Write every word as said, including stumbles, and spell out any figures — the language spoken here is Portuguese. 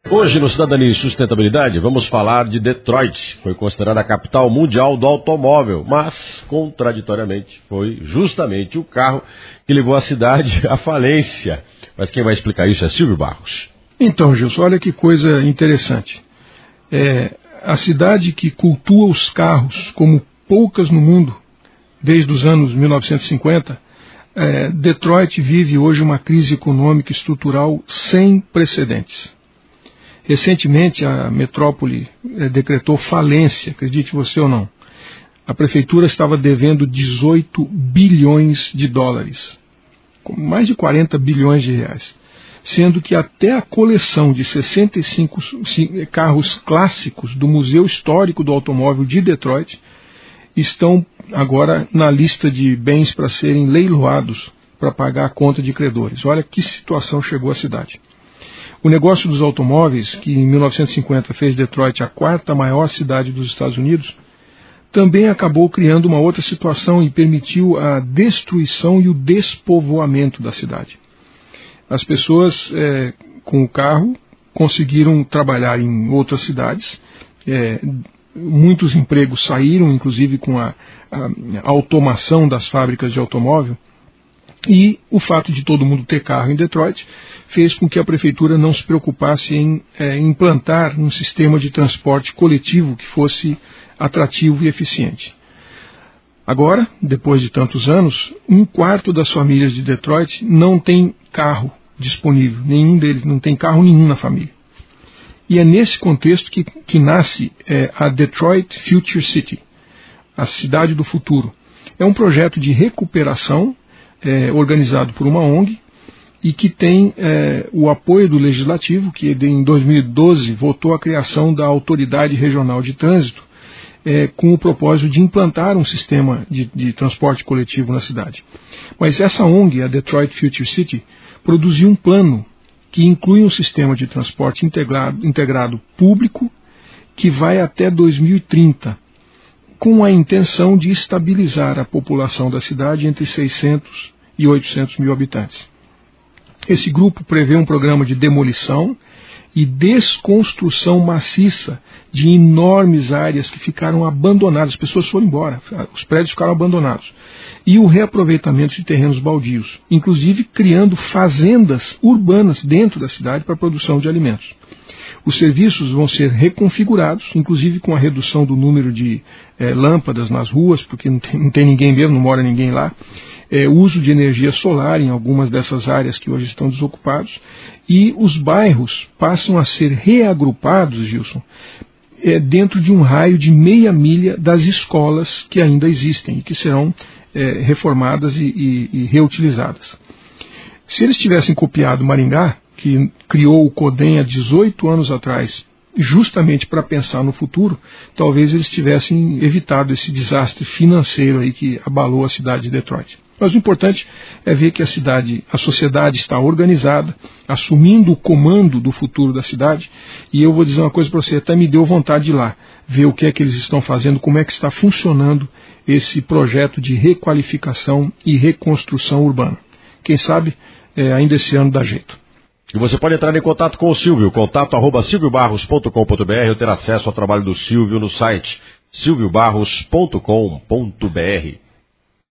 Hoje, no Cidadania e Sustentabilidade, vamos falar de Detroit. Foi considerada a capital mundial do automóvel, mas, contraditoriamente, foi justamente o carro que levou a cidade à falência. Mas quem vai explicar isso é Silvio Barros. Então, Gilson, olha que coisa interessante. É, a cidade que cultua os carros como poucas no mundo, desde os anos mil novecentos e cinquenta, é, Detroit vive hoje uma crise econômica e estrutural sem precedentes. Recentemente, a metrópole eh, decretou falência, acredite você ou não. A prefeitura estava devendo dezoito bilhões de dólares, mais de quarenta bilhões de reais, sendo que até a coleção de sessenta e cinco carros clássicos do Museu Histórico do Automóvel de Detroit estão agora na lista de bens para serem leiloados para pagar a conta de credores. Olha que situação chegou à cidade. O negócio dos automóveis, que em mil novecentos e cinquenta fez Detroit a quarta maior cidade dos Estados Unidos, também acabou criando uma outra situação e permitiu a destruição e o despovoamento da cidade. As pessoas é, com o carro conseguiram trabalhar em outras cidades, é, muitos empregos saíram, inclusive com a, a, a automação das fábricas de automóvel. E o fato de todo mundo ter carro em Detroit fez com que a prefeitura não se preocupasse em é, implantar um sistema de transporte coletivo que fosse atrativo e eficiente. Agora, depois de tantos anos, um quarto das famílias de Detroit não tem carro disponível, nenhum deles, não tem carro nenhum na família. E é nesse contexto que, que nasce é, a Detroit Future City, a cidade do futuro. É um projeto de recuperação É, organizado por uma O N G e que tem é, o apoio do Legislativo, que em dois mil e doze votou a criação da Autoridade Regional de Trânsito, é, com o propósito de implantar um sistema de, de transporte coletivo na cidade. Mas essa O N G, a Detroit Future City, produziu um plano que inclui um sistema de transporte integrado, integrado público que vai até dois mil e trinta, com a intenção de estabilizar a população da cidade entre seiscentos e oitocentos mil habitantes. Esse grupo prevê um programa de demolição e desconstrução maciça de enormes áreas que ficaram abandonadas, as pessoas foram embora, os prédios ficaram abandonados, e o reaproveitamento de terrenos baldios, inclusive criando fazendas urbanas dentro da cidade para a produção de alimentos. Os serviços vão ser reconfigurados, inclusive com a redução do número de eh, lâmpadas nas ruas, porque não tem, não tem ninguém mesmo, não mora ninguém lá. Eh, uso de energia solar em algumas dessas áreas que hoje estão desocupados. E os bairros passam a ser reagrupados, Gilson, eh, dentro de um raio de meia milha das escolas que ainda existem e que serão eh, reformadas e, e, e reutilizadas. Se eles tivessem copiado Maringá, que criou o CODEM há dezoito anos atrás, justamente para pensar no futuro, talvez eles tivessem evitado esse desastre financeiro aí que abalou a cidade de Detroit. Mas o importante é ver que a cidade, a sociedade está organizada, assumindo o comando do futuro da cidade, e eu vou dizer uma coisa para você, até me deu vontade de ir lá, ver o que é que eles estão fazendo, como é que está funcionando esse projeto de requalificação e reconstrução urbana. Quem sabe, é, ainda esse ano dá jeito. E você pode entrar em contato com o Silvio, contato arroba silvio barros ponto com ponto br, ou ter acesso ao trabalho do Silvio no site silvio barros ponto com ponto br.